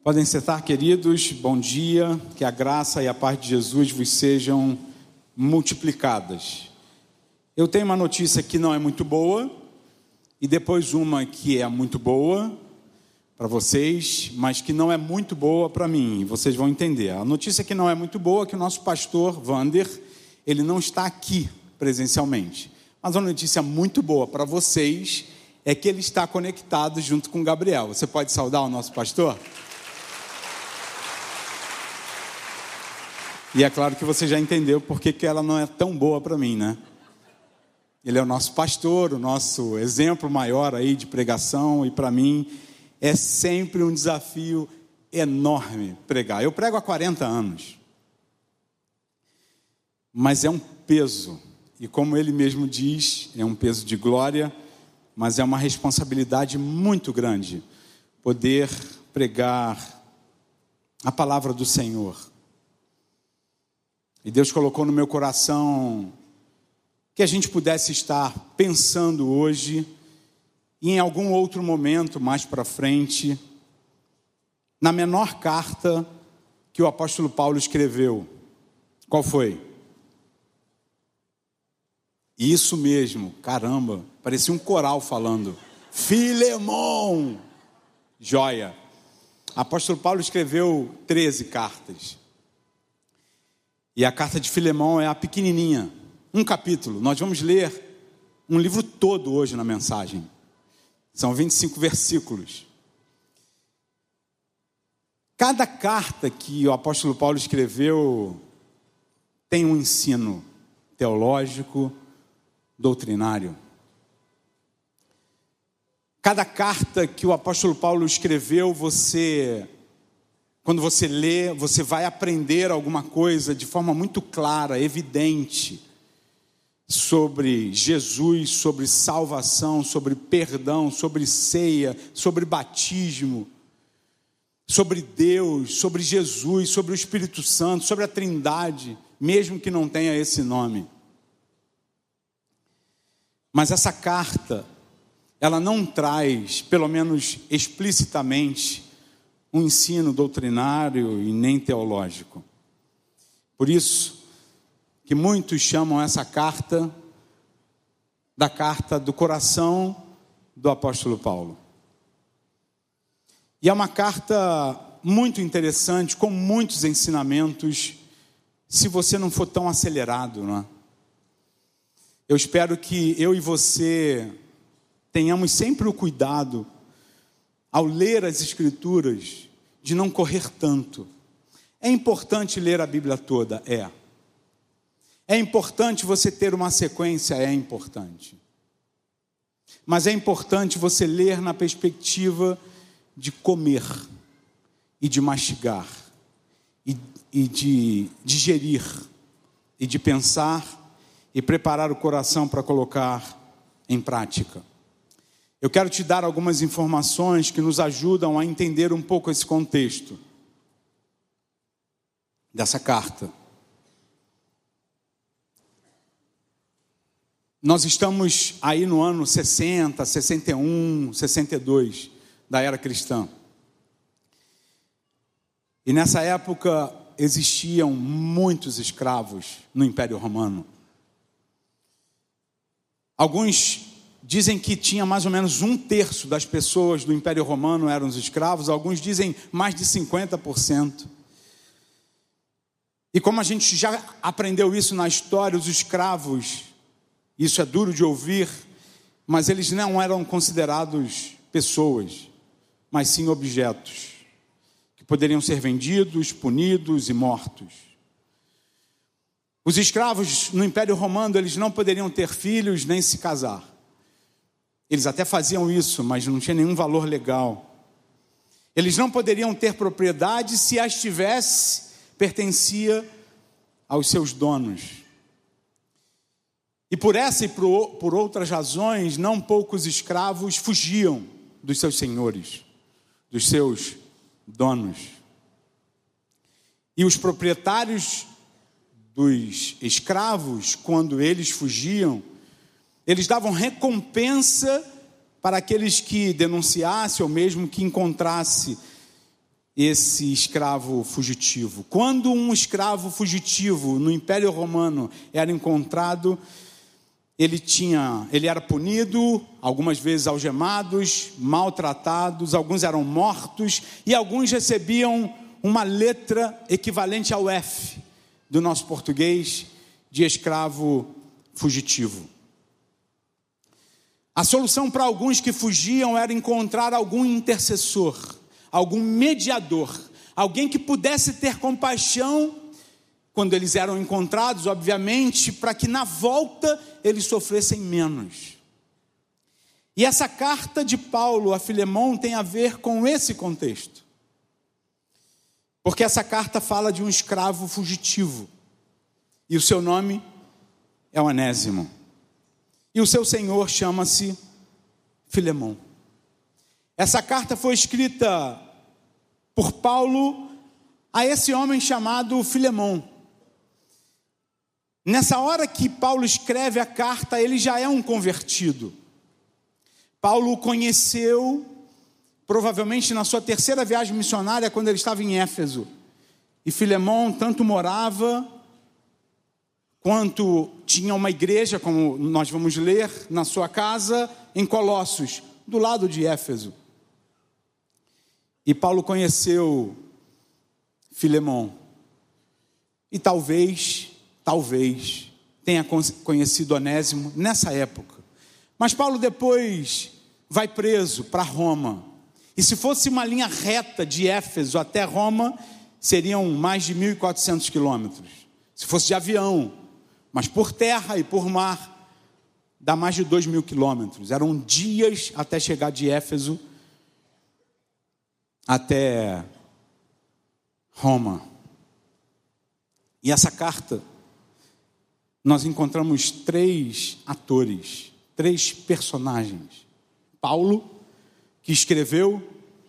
Podem sentar, queridos. Bom dia. Que a graça e a paz de Jesus vos sejam multiplicadas. Eu tenho uma notícia que não é muito boa e depois uma que é muito boa para vocês, mas que não é muito boa para mim. Vocês vão entender. A notícia que não é muito boa é que o nosso pastor Wander, ele não está aqui presencialmente. Mas a notícia muito boa para vocês é que ele está conectado junto com o Gabriel. Você pode saudar o nosso pastor? E é claro que você já entendeu porque que ela não é tão boa para mim, né? Ele é o nosso pastor, o nosso exemplo maior aí de pregação, e para mim é sempre um desafio enorme pregar. Eu prego há 40 anos, mas é um peso, e como ele mesmo diz, é um peso de glória, mas é uma responsabilidade muito grande poder pregar a palavra do Senhor. E Deus colocou no meu coração que a gente pudesse estar pensando hoje e em algum outro momento mais para frente na menor carta que o apóstolo Paulo escreveu. Qual foi? Isso mesmo, caramba, parecia um coral falando. Filemon! Joia! O apóstolo Paulo escreveu 13 cartas. E a carta de Filemon é a pequenininha, um capítulo. Nós vamos ler um livro todo hoje na mensagem. São 25 versículos. Cada carta que o apóstolo Paulo escreveu tem um ensino teológico, doutrinário. Cada carta que o apóstolo Paulo escreveu, quando você lê, você vai aprender alguma coisa de forma muito clara, evidente, sobre Jesus, sobre salvação, sobre perdão, sobre ceia, sobre batismo, sobre Deus, sobre Jesus, sobre o Espírito Santo, sobre a Trindade, mesmo que não tenha esse nome. Mas essa carta, ela não traz, pelo menos explicitamente, um ensino doutrinário e nem teológico. Por isso que muitos chamam essa carta da carta do coração do apóstolo Paulo. E é uma carta muito interessante, com muitos ensinamentos, se você não for tão acelerado, não é? Eu espero que eu e você tenhamos sempre o cuidado, ao ler as Escrituras, de não correr tanto. É importante ler a Bíblia toda? É importante você ter uma sequência? É importante. Mas é importante você ler na perspectiva de comer, e de mastigar, e de digerir, e de pensar, e preparar o coração para colocar em prática. Eu quero te dar algumas informações que nos ajudam a entender um pouco esse contexto dessa carta. Nós estamos aí no ano 60, 61, 62 da era cristã. E nessa época existiam muitos escravos no Império Romano. Alguns dizem que tinha mais ou menos 1/3 das pessoas do Império Romano eram os escravos. Alguns dizem mais de 50%. E como a gente já aprendeu isso na história, os escravos, isso é duro de ouvir, mas eles não eram considerados pessoas, mas sim objetos, que poderiam ser vendidos, punidos e mortos. Os escravos no Império Romano, eles não poderiam ter filhos nem se casar. Eles até faziam isso, mas não tinha nenhum valor legal. Eles não poderiam ter propriedade, se as tivesse, pertencia aos seus donos. E por essa e por outras razões, não poucos escravos fugiam dos seus senhores, dos seus donos. E os proprietários dos escravos, quando eles fugiam, eles davam recompensa para aqueles que denunciassem ou mesmo que encontrasse esse escravo fugitivo. Quando um escravo fugitivo no Império Romano era encontrado, ele era punido, algumas vezes algemados, maltratados, alguns eram mortos e alguns recebiam uma letra equivalente ao F do nosso português de escravo fugitivo. A solução para alguns que fugiam era encontrar algum intercessor, algum mediador, alguém que pudesse ter compaixão quando eles eram encontrados, obviamente, para que na volta eles sofressem menos. E essa carta de Paulo a Filemão tem a ver com esse contexto. Porque essa carta fala de um escravo fugitivo. E o seu nome é Onésimo. E o seu senhor chama-se Filemão. Essa carta foi escrita por Paulo a esse homem chamado Filemão. Nessa hora que Paulo escreve a carta, ele já é um convertido. Paulo o conheceu, provavelmente na sua terceira viagem missionária, quando ele estava em Éfeso. E Filemão tanto morava, quanto tinha uma igreja, como nós vamos ler, na sua casa, em Colossos, do lado de Éfeso. E Paulo conheceu Filemão. E talvez tenha conhecido Onésimo nessa época. Mas Paulo depois vai preso para Roma. E se fosse uma linha reta de Éfeso até Roma, seriam mais de 1.400 quilômetros. Se fosse de avião, mas por terra e por mar, dá mais de 2.000 quilômetros. Eram dias até chegar de Éfeso até Roma. E essa carta, nós encontramos 3 atores, 3 personagens. Paulo, que escreveu,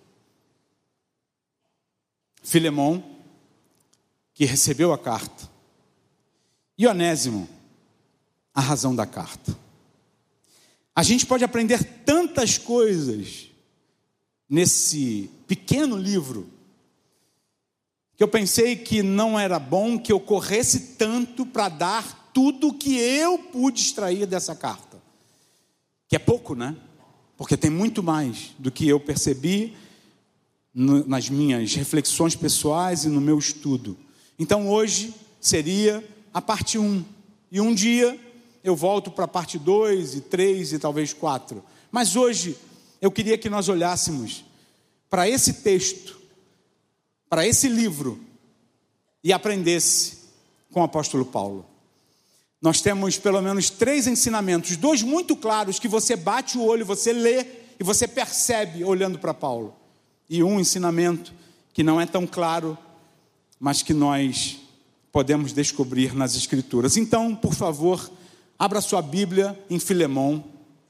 Filemão, que recebeu a carta, e Onésimo, a razão da carta. A gente pode aprender tantas coisas nesse pequeno livro, que eu pensei que não era bom que eu corresse tanto para dar tudo o que eu pude extrair dessa carta. Que é pouco, né? Porque tem muito mais do que eu percebi nas minhas reflexões pessoais e no meu estudo. Então hoje seria a parte 1. E um dia eu volto para a parte 2 e 3 e talvez 4. Mas hoje eu queria que nós olhássemos para esse texto, para esse livro, e aprendesse com o apóstolo Paulo. Nós temos pelo menos 3 ensinamentos, 2 muito claros, que você bate o olho, você lê e você percebe olhando para Paulo. E um ensinamento que não é tão claro, mas que nós podemos descobrir nas Escrituras. Então, por favor, abra sua Bíblia em Filemão.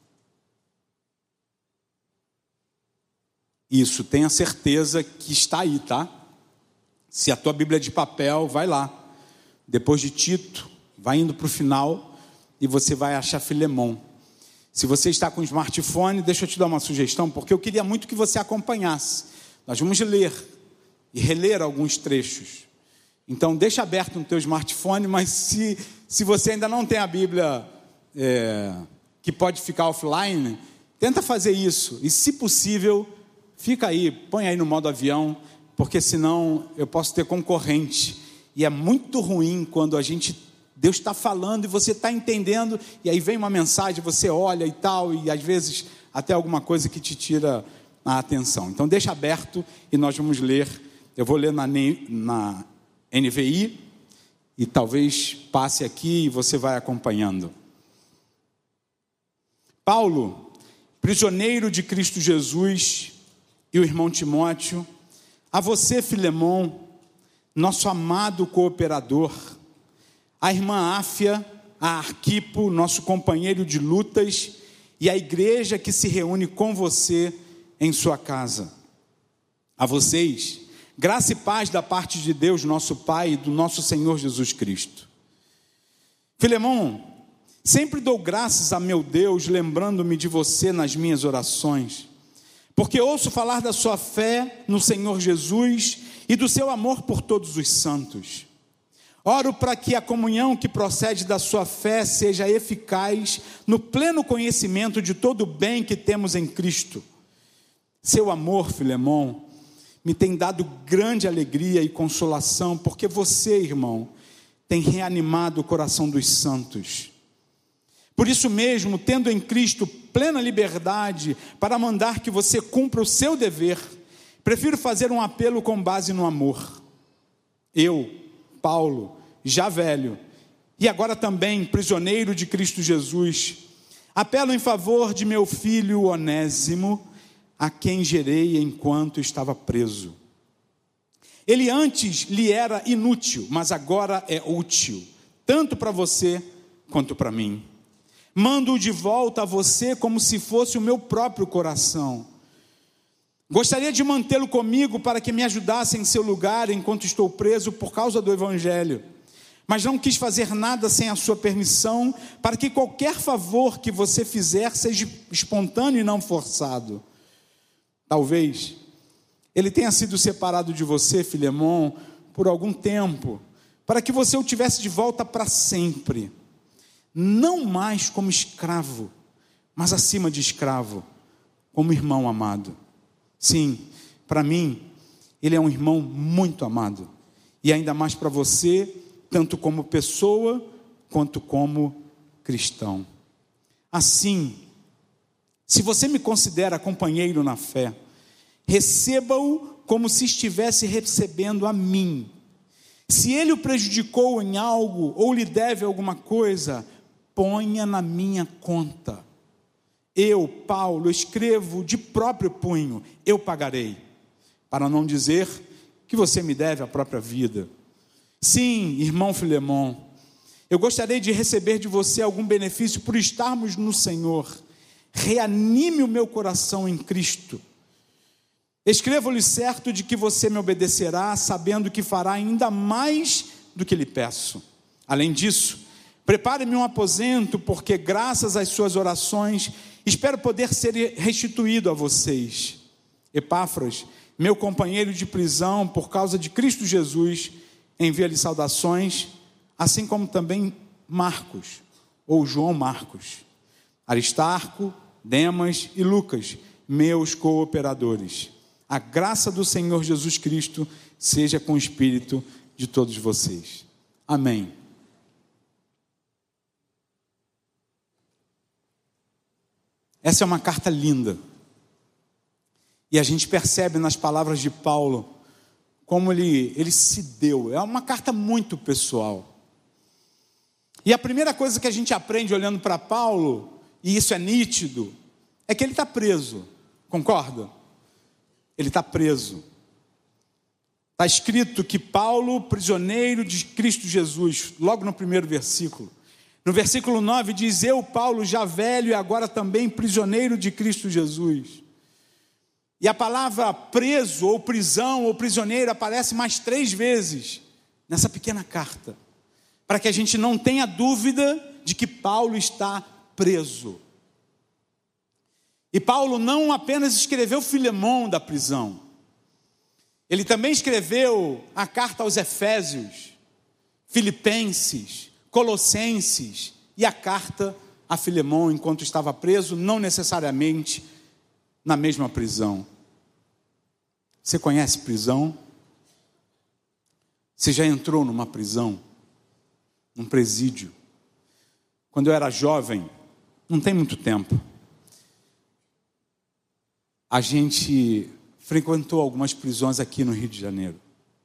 Isso, tenha certeza que está aí, tá? Se a tua Bíblia é de papel, vai lá. Depois de Tito, vai indo para o final e você vai achar Filemão. Se você está com smartphone, deixa eu te dar uma sugestão, porque eu queria muito que você acompanhasse. Nós vamos ler e reler alguns trechos. Então, deixa aberto no teu smartphone, mas se você ainda não tem a Bíblia que pode ficar offline, tenta fazer isso. E, se possível, fica aí, põe aí no modo avião, porque senão eu posso ter concorrente. E é muito ruim quando Deus está falando e você está entendendo, e aí vem uma mensagem, você olha e tal, e às vezes até alguma coisa que te tira a atenção. Então deixa aberto e nós vamos ler. Eu vou ler na NVI e talvez passe aqui e você vai acompanhando. Paulo, prisioneiro de Cristo Jesus, e o irmão Timóteo, a você, Filemão, nosso amado cooperador, a irmã Áfia, a Arquipo, nosso companheiro de lutas, e a igreja que se reúne com você em sua casa. A vocês, graça e paz da parte de Deus, nosso Pai, e do nosso Senhor Jesus Cristo. Filemão, sempre dou graças a meu Deus, lembrando-me de você nas minhas orações, porque ouço falar da sua fé no Senhor Jesus e do seu amor por todos os santos. Oro para que a comunhão que procede da sua fé seja eficaz no pleno conhecimento de todo o bem que temos em Cristo. Seu amor, Filemão, me tem dado grande alegria e consolação, porque você, irmão, tem reanimado o coração dos santos. Por isso mesmo, tendo em Cristo plena liberdade para mandar que você cumpra o seu dever, prefiro fazer um apelo com base no amor. Eu, Paulo, já velho, e agora também prisioneiro de Cristo Jesus, apelo em favor de meu filho Onésimo, a quem gerei enquanto estava preso. Ele antes lhe era inútil, mas agora é útil, tanto para você quanto para mim. Mando-o de volta a você como se fosse o meu próprio coração. Gostaria de mantê-lo comigo para que me ajudasse em seu lugar enquanto estou preso por causa do Evangelho. Mas não quis fazer nada sem a sua permissão, para que qualquer favor que você fizer seja espontâneo e não forçado. Talvez ele tenha sido separado de você, Filemão, por algum tempo, para que você o tivesse de volta para sempre. Não mais como escravo, mas acima de escravo, como irmão amado. Sim, para mim, ele é um irmão muito amado. E ainda mais para você, tanto como pessoa, quanto como cristão. Assim, se você me considera companheiro na fé, receba-o como se estivesse recebendo a mim. Se ele o prejudicou em algo, ou lhe deve alguma coisa, ponha na minha conta. Eu, Paulo, escrevo de próprio punho, eu pagarei, para não dizer que você me deve a própria vida. Sim, irmão Filemão, eu gostaria de receber de você algum benefício por estarmos no Senhor. Reanime o meu coração em Cristo. Escrevo-lhe certo de que você me obedecerá, sabendo que fará ainda mais do que lhe peço. Além disso, prepare-me um aposento, porque graças às suas orações, espero poder ser restituído a vocês. Epáfras, meu companheiro de prisão por causa de Cristo Jesus, envia-lhe saudações, assim como também Marcos, ou João Marcos, Aristarco, Demas e Lucas, meus cooperadores. A graça do Senhor Jesus Cristo seja com o espírito de todos vocês. Amém. Essa é uma carta linda. E a gente percebe nas palavras de Paulo como ele se deu. É uma carta muito pessoal. E a primeira coisa que a gente aprende olhando para Paulo, e isso é nítido, é que ele está preso. Concorda? Ele está preso. Está escrito que Paulo, prisioneiro de Cristo Jesus, logo no primeiro versículo. No versículo 9 diz: eu, Paulo, já velho e agora também prisioneiro de Cristo Jesus. E a palavra preso, ou prisão, ou prisioneiro aparece mais 3 vezes nessa pequena carta, para que a gente não tenha dúvida de que Paulo está preso. E Paulo não apenas escreveu Filemão da prisão, ele também escreveu a carta aos Efésios, Filipenses, Colossenses e a carta a Filemão enquanto estava preso, não necessariamente na mesma prisão. Você conhece prisão? Você já entrou numa prisão? Num presídio? Quando eu era jovem, não tem muito tempo, a gente frequentou algumas prisões aqui no Rio de Janeiro.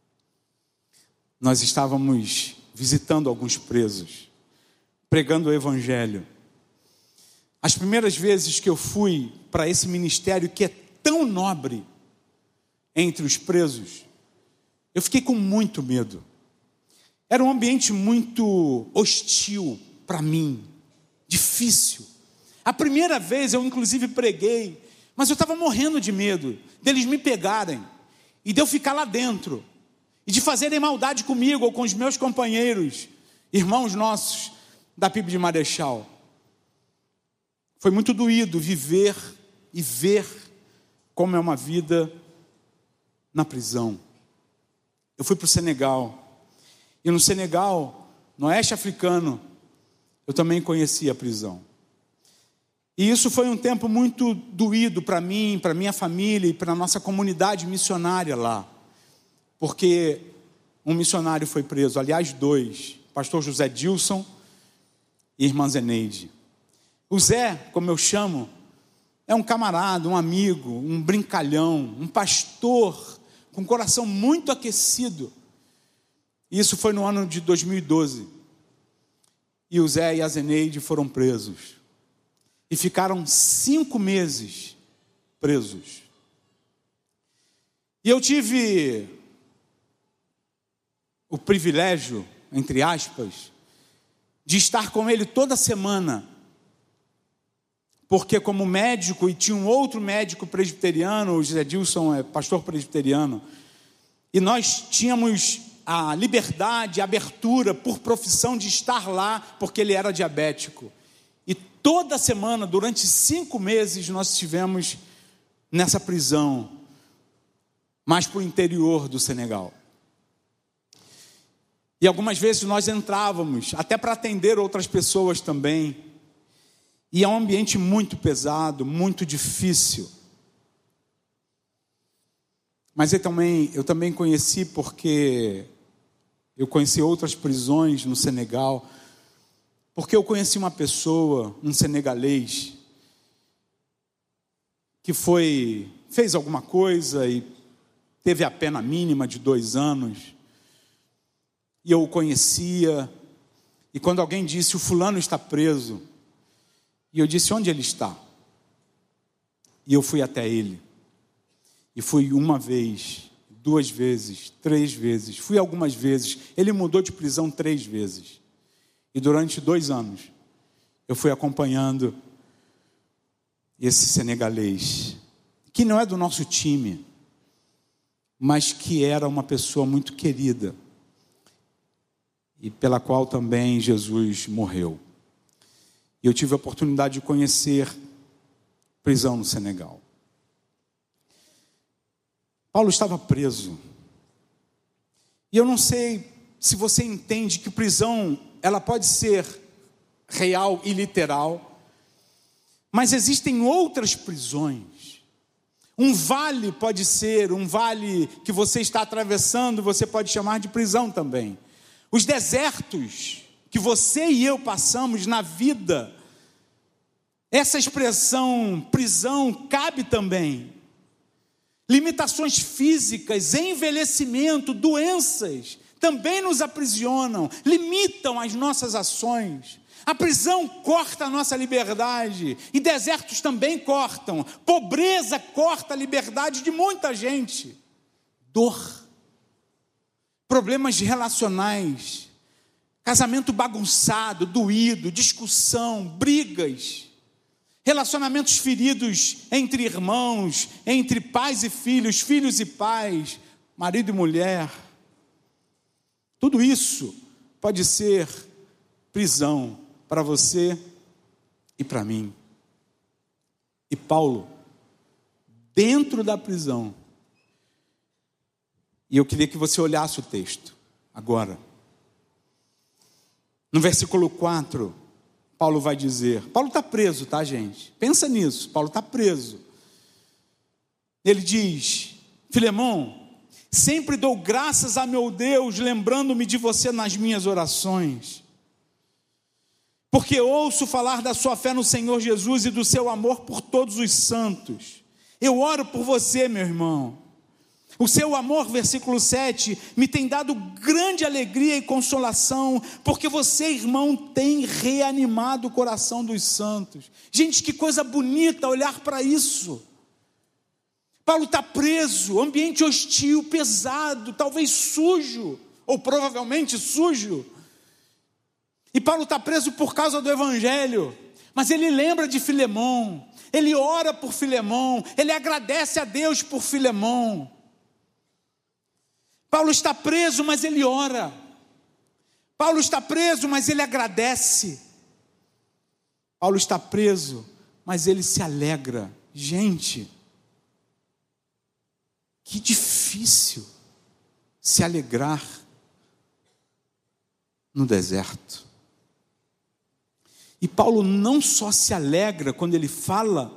Nós estávamos visitando alguns presos, pregando o Evangelho. As primeiras vezes que eu fui para esse ministério que é tão nobre entre os presos, eu fiquei com muito medo. Era um ambiente muito hostil para mim, difícil. A primeira vez eu inclusive preguei, mas eu estava morrendo de medo deles me pegarem e de eu ficar lá dentro e de fazerem maldade comigo ou com os meus companheiros, irmãos nossos da PIB de Marechal. Foi muito doído viver e ver como é uma vida na prisão. Eu fui para o Senegal, e no Senegal, no oeste africano, eu também conheci a prisão. E isso foi um tempo muito doído para mim, para minha família e para a nossa comunidade missionária lá. Porque um missionário foi preso, aliás 2, pastor José Dilson e irmã Zeneide. O Zé, como eu chamo, é um camarada, um amigo, um brincalhão, um pastor com coração muito aquecido. Isso foi no ano de 2012. E o Zé e a Zeneide foram presos. E ficaram 5 meses presos. E eu tive o privilégio, entre aspas, de estar com ele toda semana. Porque como médico, e tinha um outro médico presbiteriano, o José Dilson é pastor presbiteriano, e nós tínhamos a liberdade, a abertura por profissão de estar lá, porque ele era diabético. E toda semana, durante 5 meses, nós estivemos nessa prisão, mais para o interior do Senegal. E algumas vezes nós entrávamos, até para atender outras pessoas também. E é um ambiente muito pesado, muito difícil. Mas eu também conheci, porque eu conheci outras prisões no Senegal, porque eu conheci uma pessoa, um senegalês, que fez alguma coisa e teve a pena mínima de 2 anos. E eu o conhecia, e quando alguém disse, o fulano está preso, e eu disse, onde ele está? E eu fui até ele, e fui 1 vez, 2 vezes, 3 vezes, fui algumas vezes, ele mudou de prisão 3 vezes, e durante 2 anos, eu fui acompanhando esse senegalês, que não é do nosso time, mas que era uma pessoa muito querida, e pela qual também Jesus morreu. E eu tive a oportunidade de conhecer prisão no Senegal. Paulo estava preso. E eu não sei se você entende que prisão, ela pode ser real e literal, mas existem outras prisões. Um vale pode ser, um vale que você está atravessando, você pode chamar de prisão também. Os desertos que você e eu passamos na vida, essa expressão prisão cabe também. Limitações físicas, envelhecimento, doenças também nos aprisionam, limitam as nossas ações. A prisão corta a nossa liberdade, e desertos também cortam. Pobreza corta a liberdade de muita gente. Dor, problemas relacionais, casamento bagunçado, doído, discussão, brigas, relacionamentos feridos entre irmãos, entre pais e filhos, filhos e pais, marido e mulher. Tudo isso pode ser prisão para você e para mim. E Paulo, dentro da prisão, e eu queria que você olhasse o texto agora. No versículo 4, Paulo vai dizer, Paulo está preso, tá, gente? Pensa nisso, Paulo está preso. Ele diz, Filemão, sempre dou graças a meu Deus, lembrando-me de você nas minhas orações. Porque ouço falar da sua fé no Senhor Jesus e do seu amor por todos os santos. Eu oro por você, meu irmão. O seu amor, versículo 7, me tem dado grande alegria e consolação, porque você, irmão, tem reanimado o coração dos santos. Gente, que coisa bonita olhar para isso. Paulo está preso, ambiente hostil, pesado, talvez sujo, ou provavelmente sujo. E Paulo está preso por causa do evangelho, mas ele lembra de Filemão, ele ora por Filemão, ele agradece a Deus por Filemão. Paulo está preso, mas ele ora. Paulo está preso, mas ele agradece. Paulo está preso, mas ele se alegra. Gente, que difícil se alegrar no deserto. E Paulo não só se alegra quando ele fala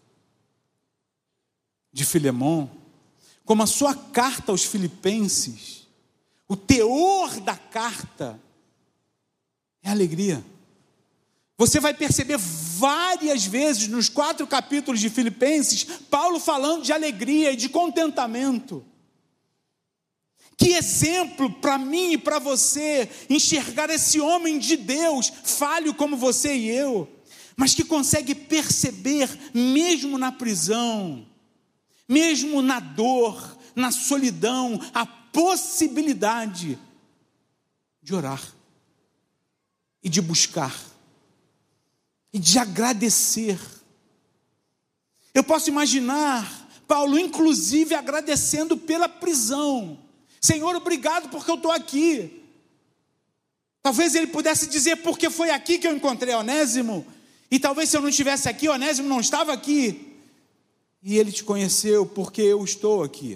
de Filemon, como a sua carta aos Filipenses, o teor da carta é alegria. Você vai perceber várias vezes nos 4 capítulos de Filipenses, Paulo falando de alegria e de contentamento. Que exemplo para mim e para você enxergar esse homem de Deus, falho como você e eu, mas que consegue perceber, mesmo na prisão, mesmo na dor, na solidão, a possibilidade de orar e de buscar e de agradecer. Eu posso imaginar Paulo, inclusive, agradecendo pela prisão. Senhor, obrigado porque eu estou aqui. Talvez ele pudesse dizer, porque foi aqui que eu encontrei Onésimo, e talvez se eu não estivesse aqui, Onésimo não estava aqui, e ele te conheceu porque eu estou aqui.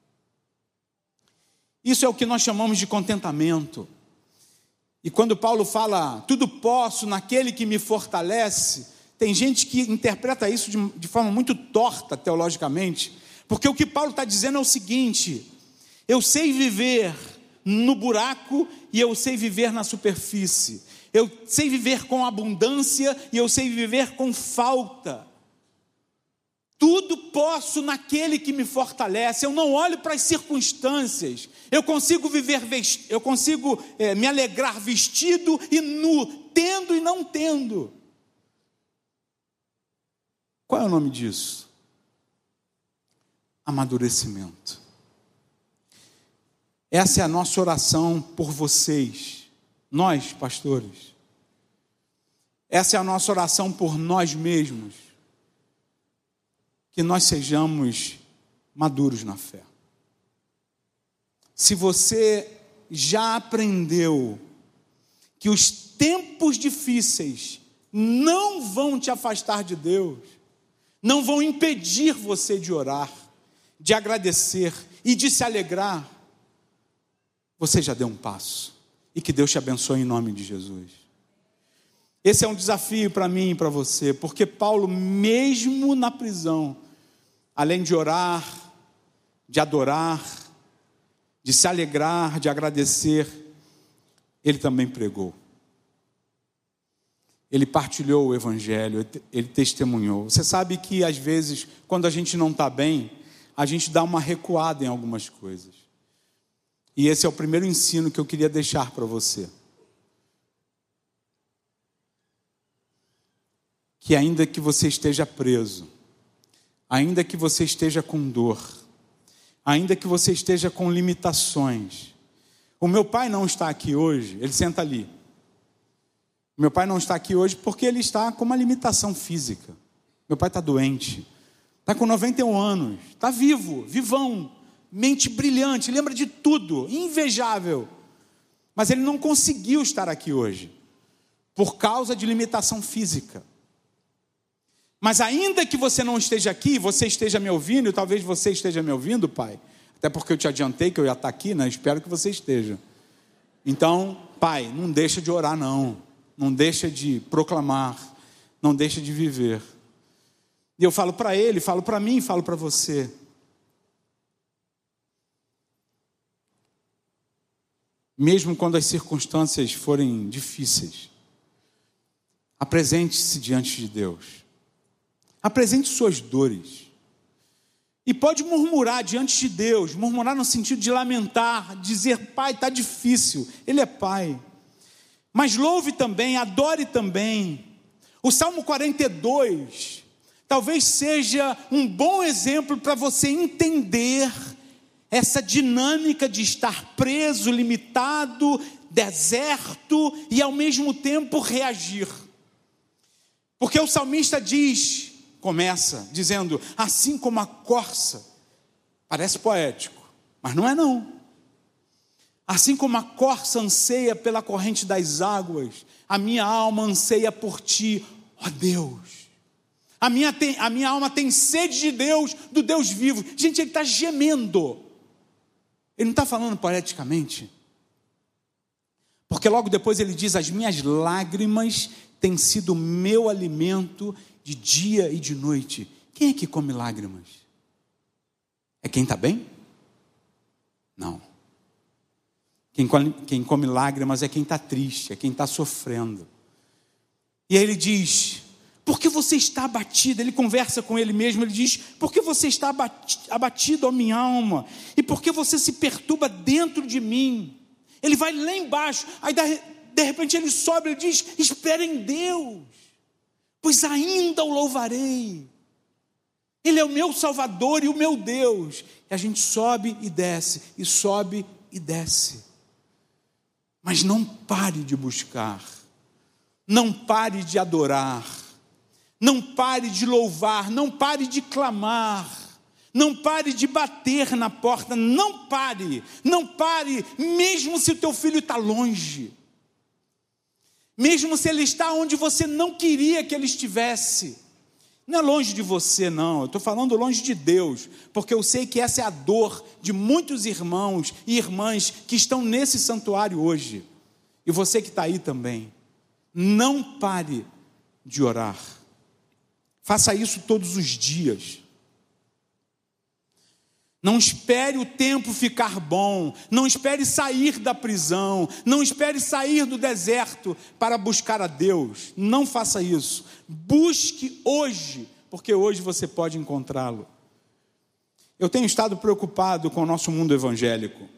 Isso é o que nós chamamos de contentamento. E quando Paulo fala, tudo posso naquele que me fortalece, tem gente que interpreta isso de forma muito torta teologicamente, porque o que Paulo está dizendo é o seguinte: eu sei viver no buraco e eu sei viver na superfície. Eu sei viver com abundância e eu sei viver com falta. Tudo posso naquele que me fortalece. Eu não olho para as circunstâncias. Eu consigo viver, eu consigo me alegrar vestido e nu, tendo e não tendo. Qual é o nome disso? Amadurecimento. Essa é a nossa oração por vocês, nós, pastores. Essa é a nossa oração por nós mesmos. Que nós sejamos maduros na fé. Se você já aprendeu que os tempos difíceis não vão te afastar de Deus, não vão impedir você de orar, de agradecer e de se alegrar, você já deu um passo. E que Deus te abençoe em nome de Jesus. Esse é um desafio para mim e para você, porque Paulo, mesmo na prisão, além de orar, de adorar, de se alegrar, de agradecer, ele também pregou. Ele partilhou o evangelho, ele testemunhou. Você sabe que às vezes, quando a gente não está bem, a gente dá uma recuada em algumas coisas. E esse é o primeiro ensino que eu queria deixar para você. Que ainda que você esteja preso, ainda que você esteja com dor, ainda que você esteja com limitações. O meu pai não está aqui hoje, ele senta ali. Meu pai não está aqui hoje porque ele está com uma limitação física. Meu pai está doente, está com 91 anos, está vivo, vivão, mente brilhante, lembra de tudo, invejável. Mas ele não conseguiu estar aqui hoje, por causa de limitação física. Mas ainda que você não esteja aqui, você esteja me ouvindo, e talvez você esteja me ouvindo, pai, até porque eu te adiantei que eu ia estar aqui, né? Espero que você esteja. Então, pai, não deixa de orar não deixa de proclamar, não deixa de viver. E eu falo para ele, falo para mim, falo para você. Mesmo quando as circunstâncias forem difíceis, apresente-se diante de Deus. Apresente suas dores. E pode murmurar diante de Deus, murmurar no sentido de lamentar, dizer, pai, está difícil. Ele é pai. Mas louve também, adore também. O Salmo 42 talvez seja um bom exemplo para você entender essa dinâmica de estar preso, limitado, deserto e ao mesmo tempo reagir. Porque o salmista começa dizendo, assim como a corça, parece poético, mas não é não. Assim como a corça anseia pela corrente das águas, a minha alma anseia por ti, ó Deus. A minha alma tem sede de Deus, do Deus vivo. Gente, ele está gemendo. Ele não está falando poeticamente. Porque logo depois ele diz: as minhas lágrimas têm sido meu alimento de dia e de noite. Quem é que come lágrimas? É quem está bem? Não. Quem come lágrimas é quem está triste, é quem está sofrendo. E aí ele diz: por que você está abatido? Ele conversa com ele mesmo, ele diz: por que você está abatido, ó minha alma? E por que você se perturba dentro de mim? Ele vai lá embaixo, aí de repente ele sobe, ele diz: espera em Deus, pois ainda o louvarei. Ele é o meu Salvador e o meu Deus. E a gente sobe e desce, e sobe e desce. Mas não pare de buscar, não pare de adorar, não pare de louvar, não pare de clamar, não pare de bater na porta, não pare, mesmo se o teu filho está longe, mesmo se ele está onde você não queria que ele estivesse. Não é longe de você, não, eu estou falando longe de Deus, porque eu sei que essa é a dor de muitos irmãos e irmãs que estão nesse santuário hoje, e você que está aí também. Não pare de orar, faça isso todos os dias. Não espere o tempo ficar bom, não espere sair da prisão, não espere sair do deserto para buscar a Deus. Não faça isso. Busque hoje, porque hoje você pode encontrá-lo. Eu tenho estado preocupado com o nosso mundo evangélico.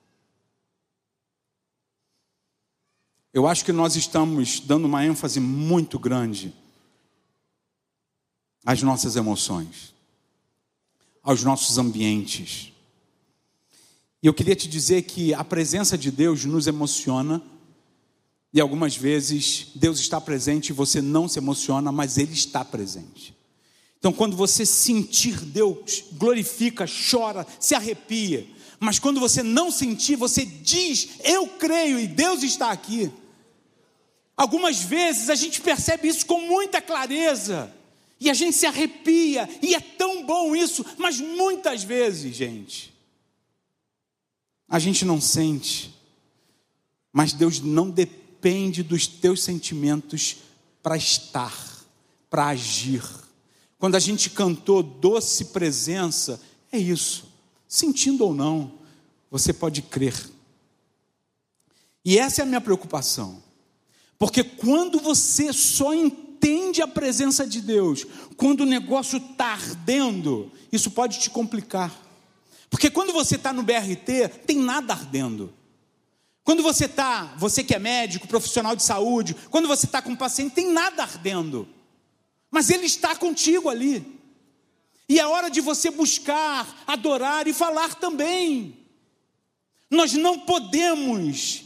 Eu acho que nós estamos dando uma ênfase muito grande às nossas emoções, aos nossos ambientes. E eu queria te dizer que a presença de Deus nos emociona, e algumas vezes Deus está presente e você não se emociona, mas Ele está presente. Então, quando você sentir Deus, glorifica, chora, se arrepia. Mas quando você não sentir, você diz: eu creio e Deus está aqui. Algumas vezes a gente percebe isso com muita clareza, e a gente se arrepia, e é tão bom isso, mas muitas vezes, gente, a gente não sente. Mas Deus não depende dos teus sentimentos para estar, para agir. Quando a gente cantou doce presença, é isso, sentindo ou não, você pode crer. E essa é a minha preocupação, porque quando você só entende a presença de Deus, quando o negócio está ardendo, isso pode te complicar. Porque quando você está no BRT, tem nada ardendo. Quando você que é médico, profissional de saúde, quando você está com um paciente, tem nada ardendo. Mas Ele está contigo ali. E é hora de você buscar, adorar e falar também. Nós não podemos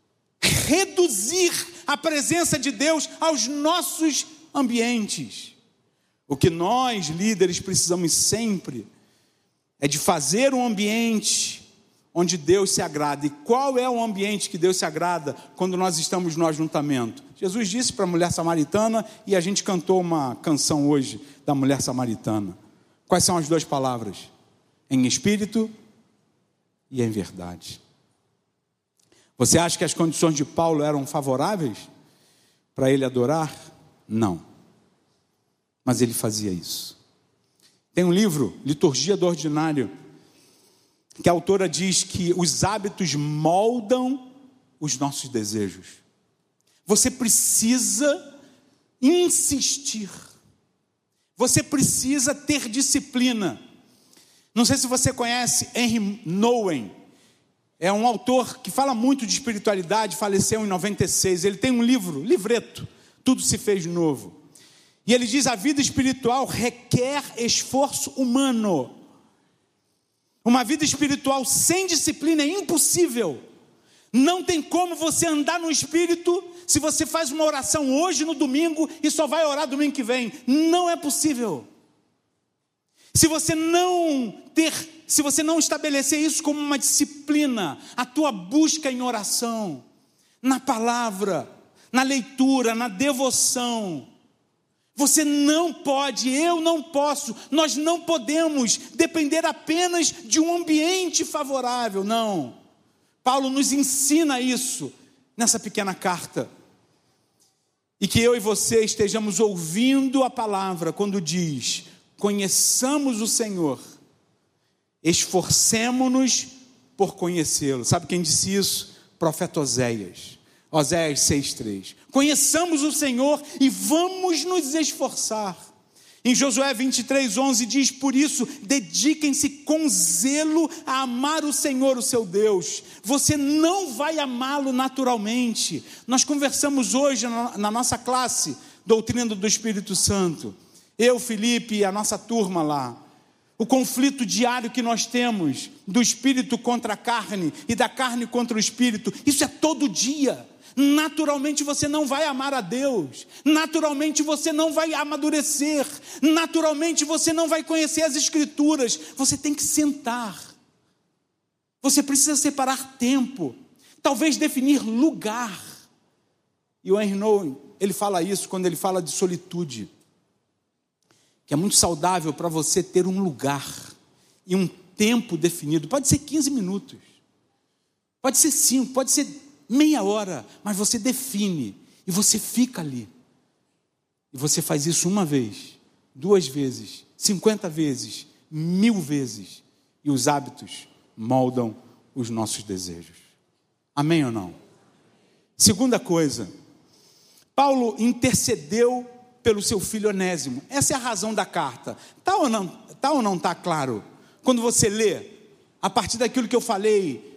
reduzir a presença de Deus aos nossos ambientes. O que nós, líderes, precisamos sempre é de fazer um ambiente onde Deus se agrada. E qual é o ambiente que Deus se agrada quando nós estamos no ajuntamento? Jesus disse para a mulher samaritana, e a gente cantou uma canção hoje da mulher samaritana. Quais são as duas palavras? Em espírito e em verdade. Você acha que as condições de Paulo eram favoráveis para ele adorar? Não. Mas ele fazia isso. Tem um livro, Liturgia do Ordinário, que a autora diz que os hábitos moldam os nossos desejos. Você precisa insistir. Você precisa ter disciplina. Não sei se você conhece Henry Nouwen. É um autor que fala muito de espiritualidade, faleceu em 96. Ele tem um livreto, Tudo se fez novo. E ele diz: a vida espiritual requer esforço humano. Uma vida espiritual sem disciplina é impossível. Não tem como você andar no Espírito se você faz uma oração hoje no domingo e só vai orar domingo que vem. Não é possível. Se você não estabelecer isso como uma disciplina, a tua busca em oração, na palavra, na leitura, na devoção, Você não pode, eu não posso, nós não podemos depender apenas de um ambiente favorável, não. Paulo nos ensina isso nessa pequena carta. E que eu e você estejamos ouvindo a palavra quando diz: conheçamos o Senhor, esforcemo-nos por conhecê-lo. Sabe quem disse isso? Profeta Oséias. Oséias 6,3. Conheçamos o Senhor e vamos nos esforçar. Em Josué 23,11 diz: por isso, dediquem-se com zelo a amar o Senhor, o seu Deus. Você não vai amá-lo naturalmente. Nós conversamos hoje na nossa classe, Doutrina do Espírito Santo. Eu, Felipe e a nossa turma lá. O conflito diário que nós temos do espírito contra a carne e da carne contra o espírito, isso é todo dia. Naturalmente você não vai amar a Deus, naturalmente você não vai amadurecer, naturalmente você não vai conhecer as Escrituras. Você tem que sentar, você precisa separar tempo, talvez definir lugar. E o Henry Nouwen, ele fala isso quando ele fala de solitude, que é muito saudável para você ter um lugar e um tempo definido. Pode ser 15 minutos, pode ser 5, pode ser meia hora, mas você define e você fica ali. E você faz isso uma vez, 2 vezes, 50 vezes, 1000 vezes. E os hábitos moldam os nossos desejos. Amém ou não? Segunda coisa, Paulo intercedeu pelo seu filho Onésimo. Essa é a razão da carta. Tá ou não tá claro? Quando você lê, a partir daquilo que eu falei,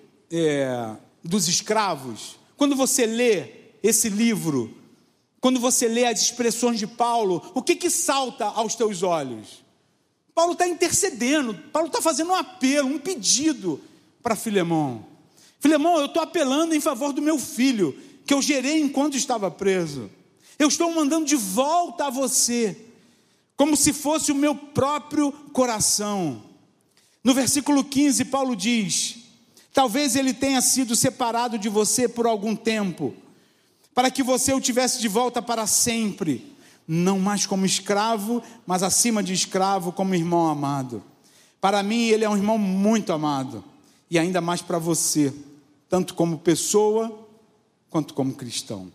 dos escravos, quando você lê esse livro, quando você lê as expressões de Paulo, o que salta aos teus olhos? Paulo está intercedendo, Paulo está fazendo um apelo, um pedido para Filemão. Filemão, eu estou apelando em favor do meu filho, que eu gerei enquanto estava preso. Eu estou mandando de volta a você, como se fosse o meu próprio coração. No versículo 15, Paulo diz: talvez ele tenha sido separado de você por algum tempo, para que você o tivesse de volta para sempre, não mais como escravo, mas acima de escravo, como irmão amado. Para mim ele é um irmão muito amado, e ainda mais para você, tanto como pessoa, quanto como cristão.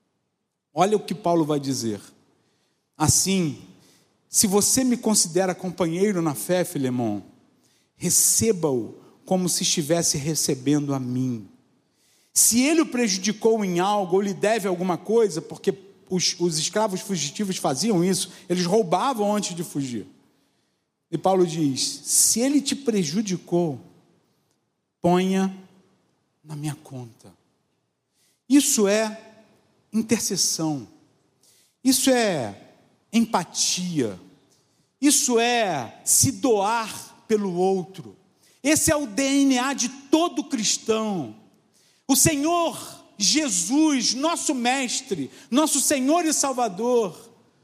Olha o que Paulo vai dizer: assim, se você me considera companheiro na fé, Filemão, receba-o como se estivesse recebendo a mim. Se ele o prejudicou em algo, ou lhe deve alguma coisa, porque os escravos fugitivos faziam isso, eles roubavam antes de fugir. E Paulo diz: se ele te prejudicou, ponha na minha conta. Isso é intercessão, isso é empatia, isso é se doar pelo outro. Esse é o DNA de todo cristão. O Senhor Jesus, nosso mestre, nosso Senhor e Salvador,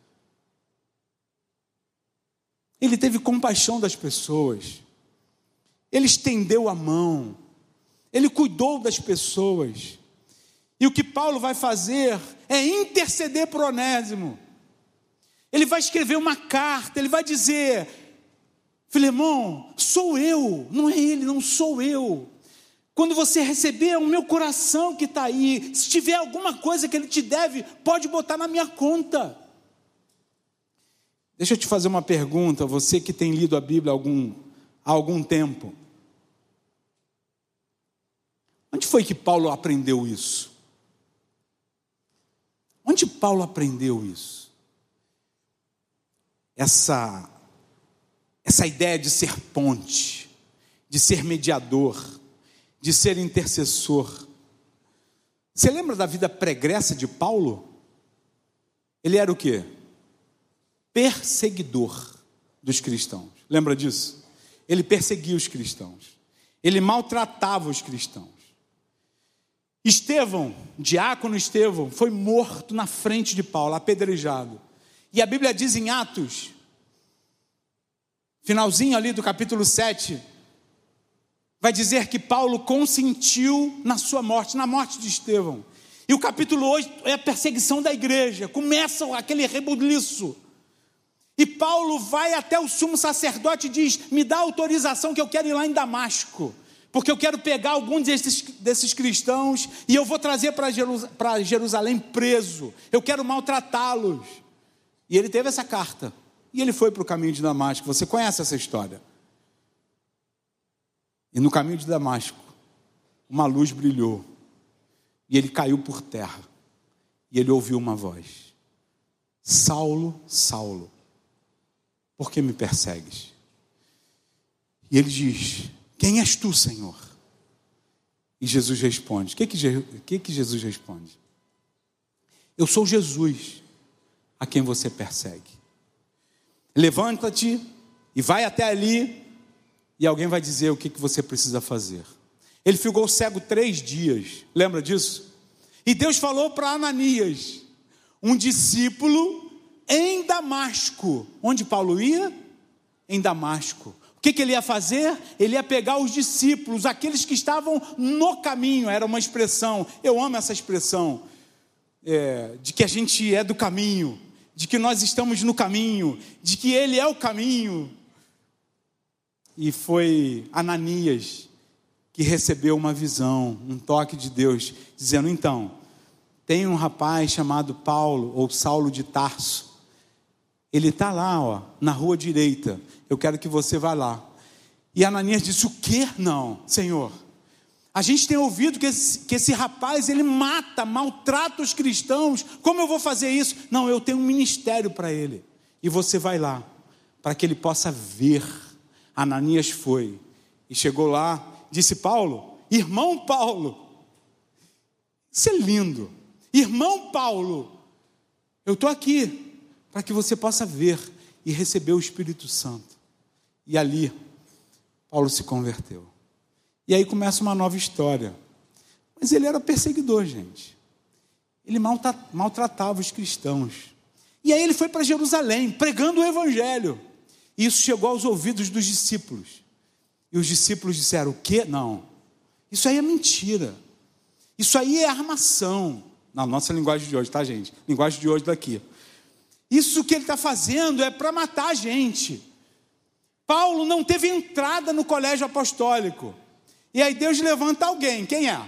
Ele teve compaixão das pessoas, Ele estendeu a mão, Ele cuidou das pessoas. E o que Paulo vai fazer é interceder por Onésimo. Ele vai escrever uma carta, ele vai dizer: Filemão, sou eu, não é ele, não sou eu. Quando você receber, é o meu coração que está aí. Se tiver alguma coisa que ele te deve, pode botar na minha conta. Deixa eu te fazer uma pergunta, você que tem lido a Bíblia há algum tempo. Onde foi que Paulo aprendeu isso? Onde Paulo aprendeu isso? Essa ideia de ser ponte, de ser mediador, de ser intercessor. Você lembra da vida pregressa de Paulo? Ele era o quê? Perseguidor dos cristãos. Lembra disso? Ele perseguia os cristãos. Ele maltratava os cristãos. Estevão, diácono Estevão, foi morto na frente de Paulo, apedrejado. E a Bíblia diz em Atos, finalzinho ali do capítulo 7, vai dizer que Paulo consentiu na sua morte, na morte de Estevão. E o capítulo 8 é a perseguição da igreja. Começa aquele rebuliço. E Paulo vai até o sumo sacerdote e diz: me dá autorização que eu quero ir lá em Damasco, porque eu quero pegar alguns desses cristãos e eu vou trazer para Jerusalém preso, eu quero maltratá-los. E ele teve essa carta, e ele foi para o caminho de Damasco. Você conhece essa história? E no caminho de Damasco, uma luz brilhou, e ele caiu por terra, e ele ouviu uma voz: Saulo, Saulo, por que me persegues? E ele diz: quem és tu, Senhor? E Jesus responde: o que Jesus responde? Eu sou Jesus, a quem você persegue. Levanta-te e vai até ali, e alguém vai dizer o que você precisa fazer. Ele ficou cego 3 dias, lembra disso? E Deus falou para Ananias, um discípulo em Damasco. Onde Paulo ia? Em Damasco. O que ele ia fazer? Ele ia pegar os discípulos, aqueles que estavam no caminho. Era uma expressão, eu amo essa expressão, de que a gente é do caminho, de que nós estamos no caminho, de que ele é o caminho. E foi Ananias que recebeu uma visão, um toque de Deus, dizendo: então, tem um rapaz chamado Paulo, ou Saulo de Tarso, ele está lá, na rua direita, eu quero que você vá lá. E Ananias disse: o quê? Não, Senhor, a gente tem ouvido que esse rapaz, ele mata, maltrata os cristãos, como eu vou fazer isso? Não, eu tenho um ministério para ele, e você vai lá, para que ele possa ver. Ananias foi, e chegou lá, disse: Paulo, irmão Paulo, isso é lindo, irmão Paulo, eu estou aqui, para que você possa ver e receber o Espírito Santo. E ali, Paulo se converteu. E aí começa uma nova história. Mas ele era perseguidor, gente. Ele maltratava os cristãos. E aí ele foi para Jerusalém, pregando o Evangelho. E isso chegou aos ouvidos dos discípulos. E os discípulos disseram: o quê? Não, isso aí é mentira. Isso aí é armação. Na nossa linguagem de hoje, tá, gente? Linguagem de hoje daqui. Isso que ele está fazendo é para matar a gente. Paulo não teve entrada no colégio apostólico. E aí Deus levanta alguém. Quem é?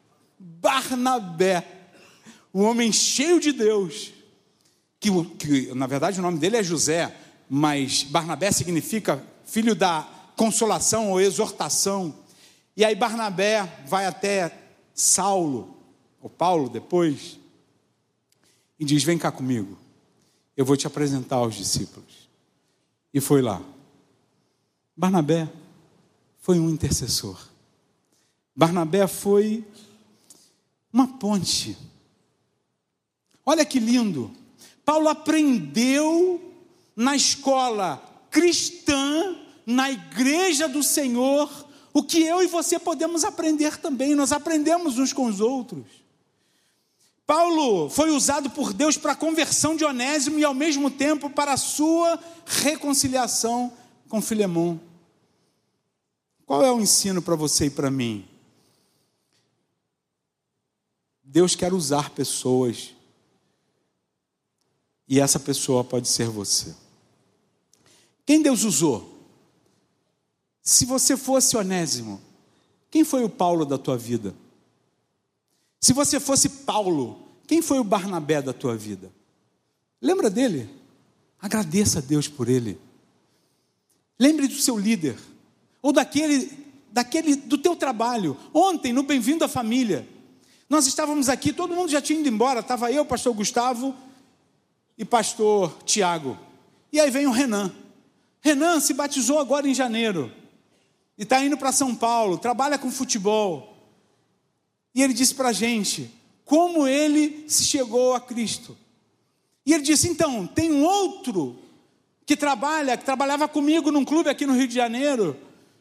Barnabé. Um homem cheio de Deus. Que na verdade o nome dele é José, mas Barnabé significa filho da consolação ou exortação. E aí Barnabé vai até Saulo, ou Paulo depois, e diz: vem cá comigo, eu vou te apresentar aos discípulos. E foi lá. Barnabé foi um intercessor. Barnabé foi uma ponte. Olha que lindo. Paulo aprendeu na escola cristã, na igreja do Senhor, o que eu e você podemos aprender também. Nós aprendemos uns com os outros. Paulo foi usado por Deus para a conversão de Onésimo e ao mesmo tempo para a sua reconciliação com Filemão. Qual é o ensino para você e para mim? Deus quer usar pessoas, e essa pessoa pode ser você. Quem Deus usou? Se você fosse Onésimo, quem foi o Paulo da tua vida? Se você fosse Paulo, quem foi o Barnabé da tua vida? Lembra dele? Agradeça a Deus por ele. Lembre do seu líder, ou daquele do teu trabalho. Ontem, no Bem-vindo à Família, nós estávamos aqui, todo mundo já tinha ido embora, estava eu, pastor Gustavo e pastor Tiago. E aí vem o Renan. Renan se batizou agora em janeiro, e está indo para São Paulo, trabalha com futebol. E ele disse para a gente como ele se chegou a Cristo. E ele disse: então, tem um outro que trabalhava comigo num clube aqui no Rio de Janeiro,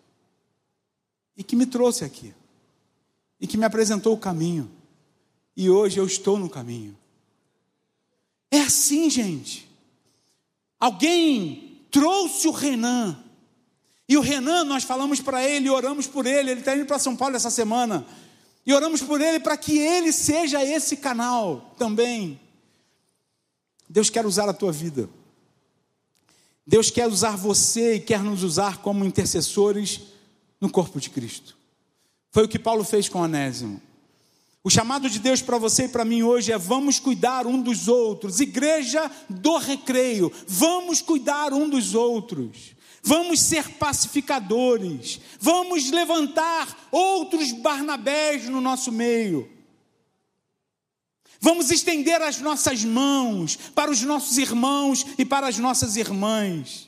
e que me trouxe aqui, e que me apresentou o caminho, e hoje eu estou no caminho. É assim, gente. Alguém trouxe o Renan, e o Renan, nós falamos para ele, oramos por ele está indo para São Paulo essa semana, e oramos por ele para que ele seja esse canal também. Deus quer usar a tua vida. Deus quer usar você e quer nos usar como intercessores no corpo de Cristo. Foi o que Paulo fez com Onésimo. O chamado de Deus para você e para mim hoje é: vamos cuidar um dos outros. Igreja do Recreio, vamos cuidar um dos outros. Vamos ser pacificadores. Vamos levantar outros Barnabés no nosso meio. Vamos estender as nossas mãos para os nossos irmãos e para as nossas irmãs.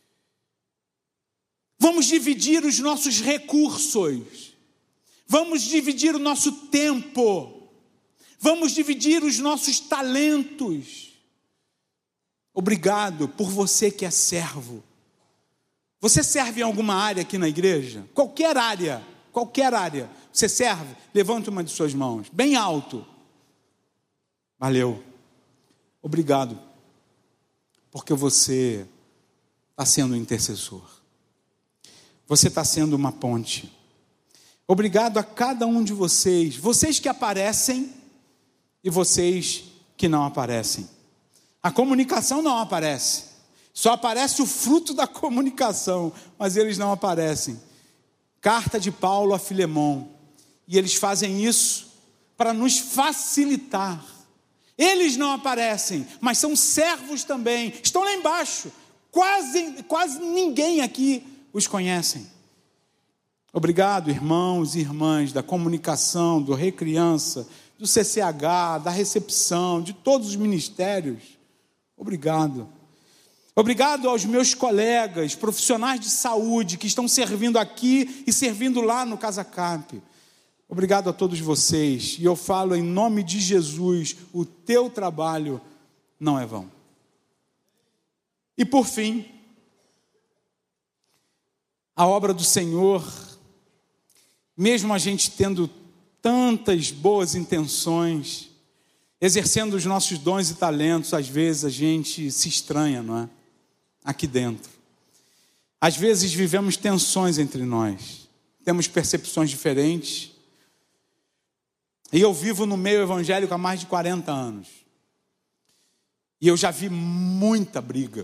Vamos dividir os nossos recursos. Vamos dividir o nosso tempo. Vamos dividir os nossos talentos. Obrigado por você que é servo. Você serve em alguma área aqui na igreja? Qualquer área. Você serve? Levanta uma de suas mãos, bem alto. Valeu. Obrigado. Porque você está sendo um intercessor. Você está sendo uma ponte. Obrigado a cada um de vocês. Vocês que aparecem e vocês que não aparecem. A comunicação não aparece. Só aparece o fruto da comunicação, mas eles não aparecem. Carta de Paulo a Filemon. E eles fazem isso para nos facilitar. Eles não aparecem, mas são servos também. Estão lá embaixo. Quase ninguém aqui os conhece. Obrigado, irmãos e irmãs da comunicação, do Recriança, do CCH, da recepção, de todos os ministérios. Obrigado. Obrigado aos meus colegas, profissionais de saúde que estão servindo aqui e servindo lá no Casa Camp. Obrigado a todos vocês. E eu falo em nome de Jesus, o teu trabalho não é vão. E por fim, a obra do Senhor, mesmo a gente tendo tantas boas intenções, exercendo os nossos dons e talentos, às vezes a gente se estranha, não é? Aqui dentro. Às vezes vivemos tensões entre nós, temos percepções diferentes. E eu vivo no meio evangélico há mais de 40 anos. E eu já vi muita briga.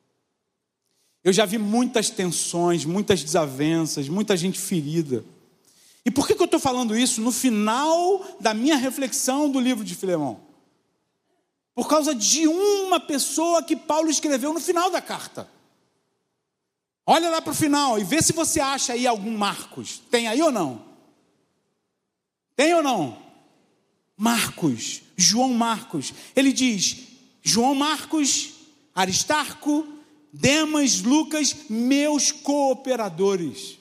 Eu já vi muitas tensões, muitas desavenças, muita gente ferida. E por que eu estou falando isso no final da minha reflexão do livro de Filemão? Por causa de uma pessoa que Paulo escreveu no final da carta. Olha lá para o final e vê se você acha aí algum Marcos. Tem aí ou não? Tem ou não? Marcos, João Marcos. Ele diz: João Marcos, Aristarco, Demas, Lucas, meus cooperadores.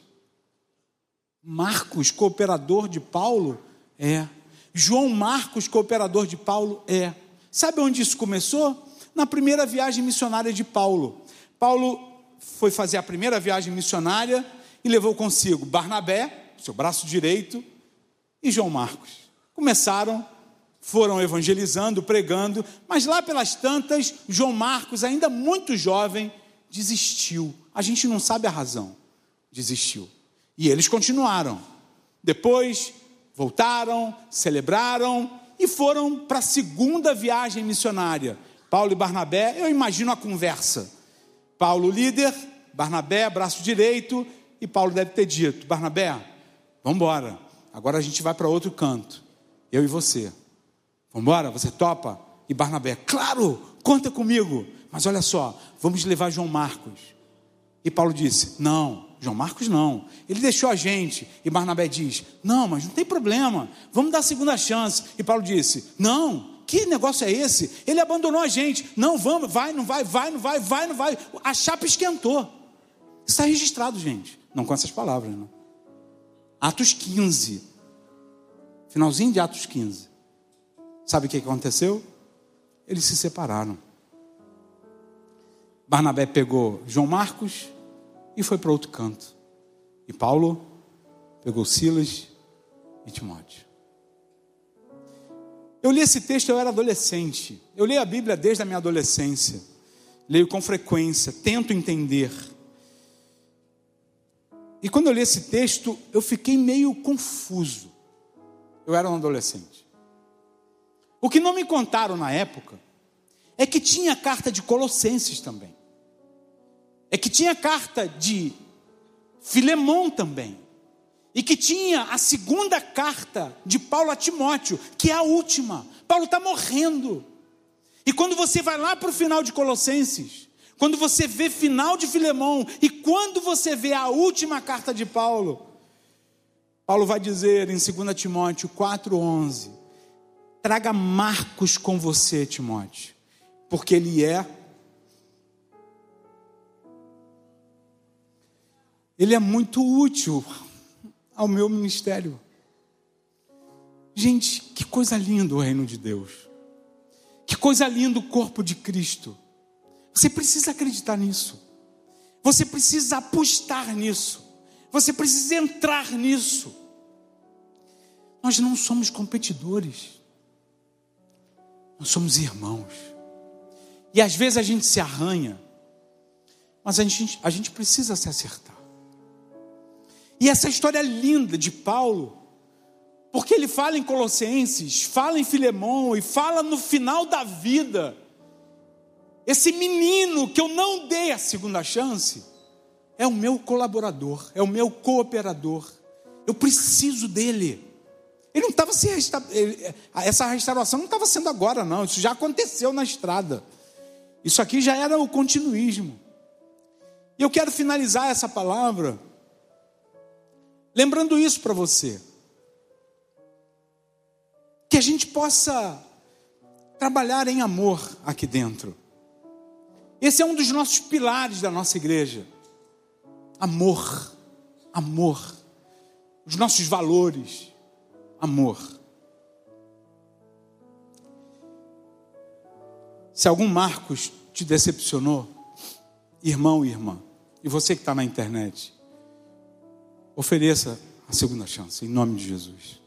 Marcos, cooperador de Paulo? É. João Marcos, cooperador de Paulo? É. Sabe onde isso começou? Na primeira viagem missionária de Paulo. Paulo foi fazer a primeira viagem missionária e levou consigo Barnabé, seu braço direito, e João Marcos. Foram evangelizando, pregando, mas lá pelas tantas, João Marcos, ainda muito jovem, desistiu. A gente não sabe a razão. Desistiu. E eles continuaram. Depois, voltaram, celebraram e foram para a segunda viagem missionária. Paulo e Barnabé, eu imagino a conversa. Paulo líder, Barnabé, braço direito, e Paulo deve ter dito: Barnabé, vamos embora. Agora a gente vai para outro canto. Eu e você. Vamos embora? Você topa? E Barnabé: claro, conta comigo. Mas olha só, vamos levar João Marcos. E Paulo disse: não, João Marcos não. Ele deixou a gente. E Barnabé diz: não, mas não tem problema. Vamos dar a segunda chance. E Paulo disse: não, que negócio é esse? Ele abandonou a gente. Não, vamos, vai, não vai. A chapa esquentou. Isso está registrado, gente. Não com essas palavras, não. Atos 15. Finalzinho de Atos 15. Sabe o que aconteceu? Eles se separaram. Barnabé pegou João Marcos e foi para outro canto. E Paulo pegou Silas e Timóteo. Eu li esse texto, eu era adolescente. Eu leio a Bíblia desde a minha adolescência. Leio com frequência, tento entender. E quando eu li esse texto, eu fiquei meio confuso. Eu era um adolescente. O que não me contaram na época é que tinha a carta de Colossenses também. é que tinha a carta de Filemão também. E que tinha a segunda carta de Paulo a Timóteo, que é a última. Paulo está morrendo. E quando você vai lá para o final de Colossenses, quando você vê final de Filemão, e quando você vê a última carta de Paulo, Paulo vai dizer em 2 Timóteo 4,11, traga Marcos com você, Timóteo, porque ele é muito útil ao meu ministério. Gente, que coisa linda o reino de Deus. Que coisa linda o corpo de Cristo. Você precisa acreditar nisso. Você precisa apostar nisso. Você precisa entrar nisso. Nós não somos competidores. Nós somos irmãos. E às vezes a gente se arranha, mas a gente precisa se acertar. E essa história linda de Paulo, porque ele fala em Colossenses, fala em Filemão e fala no final da vida. Esse menino que eu não dei a segunda chance, é o meu colaborador, é o meu cooperador. Eu preciso dele. Ele não estava essa restauração não estava sendo agora, não. Isso já aconteceu na estrada. Isso aqui já era o continuismo. E eu quero finalizar essa palavra lembrando isso para você. Que a gente possa trabalhar em amor aqui dentro. Esse é um dos nossos pilares da nossa igreja. Amor. Amor. Os nossos valores. Amor. Se algum Marcos te decepcionou, irmão e irmã, e você que está na internet, ofereça a segunda chance, em nome de Jesus.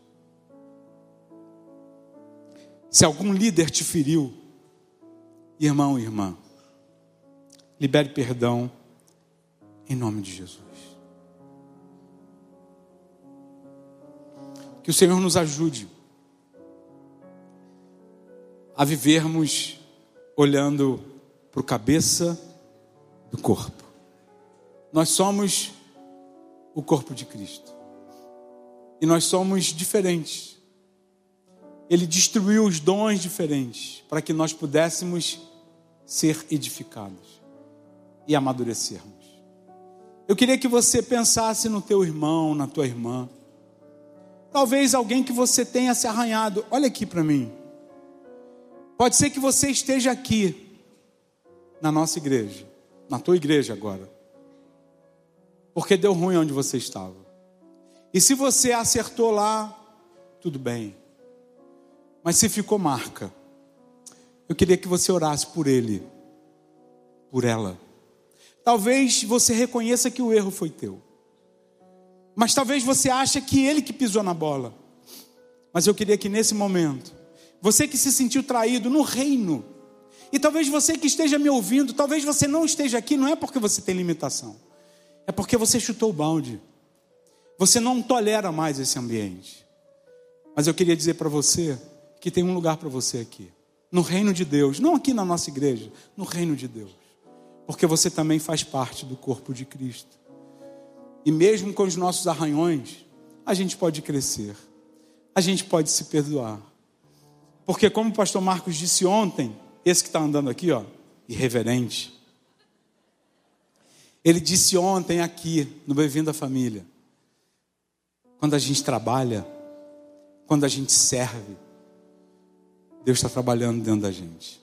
Se algum líder te feriu, irmão e irmã, libere perdão, em nome de Jesus. Que o Senhor nos ajude a vivermos olhando para o cabeça do corpo. Nós somos o corpo de Cristo. E nós somos diferentes. Ele distribuiu os dons diferentes para que nós pudéssemos ser edificados e amadurecermos. Eu queria que você pensasse no teu irmão, na tua irmã. Talvez alguém que você tenha se arranhado. Olha aqui para mim. Pode ser que você esteja aqui na nossa igreja, na tua igreja agora, porque deu ruim onde você estava. E se você acertou lá, tudo bem. Mas se ficou marca, eu queria que você orasse por ele, por ela. Talvez você reconheça que o erro foi teu, mas talvez você ache que ele que pisou na bola. Mas eu queria que nesse momento, você que se sentiu traído no reino, e talvez você que esteja me ouvindo, talvez você não esteja aqui, não é porque você tem limitação, é porque você chutou o balde. Você não tolera mais esse ambiente. Mas eu queria dizer para você que tem um lugar para você aqui, no reino de Deus, não aqui na nossa igreja, no reino de Deus, porque você também faz parte do corpo de Cristo. E mesmo com os nossos arranhões, a gente pode crescer, a gente pode se perdoar, porque como o pastor Marcos disse ontem, esse que está andando aqui, ó, irreverente, ele disse ontem aqui no Bem-vindo à Família, quando a gente trabalha, quando a gente serve, Deus está trabalhando dentro da gente.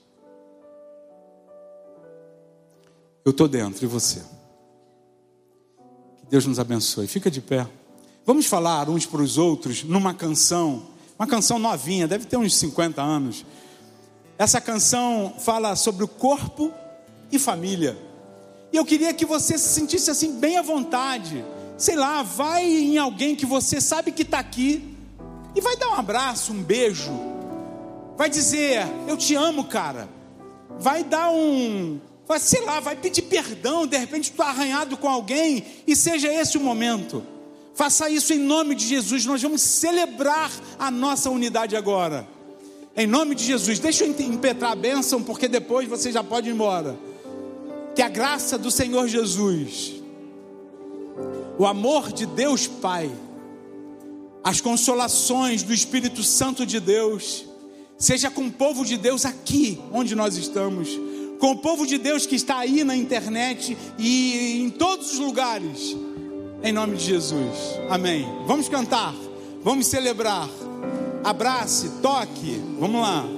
Eu estou dentro, e você? Que Deus nos abençoe. Fica de pé. Vamos falar uns para os outros numa canção, uma canção novinha, deve ter uns 50 anos. Essa canção fala sobre o corpo e família. E eu queria que você se sentisse assim bem à vontade. Sei lá, vai em alguém que você sabe que está aqui e vai dar um abraço, um beijo. Vai dizer, eu te amo, cara. Vai dar vai pedir perdão. De repente tu está arranhado com alguém e seja esse o momento. Faça isso em nome de Jesus. Nós vamos celebrar a nossa unidade agora. Em nome de Jesus. Deixa eu impetrar a bênção, porque depois você já pode ir embora. Que a graça do Senhor Jesus, o amor de Deus Pai, as consolações do Espírito Santo de Deus, seja com o povo de Deus aqui, onde nós estamos, com o povo de Deus que está aí na internet e em todos os lugares, em nome de Jesus, amém. Vamos cantar, vamos celebrar, abrace, toque, vamos lá.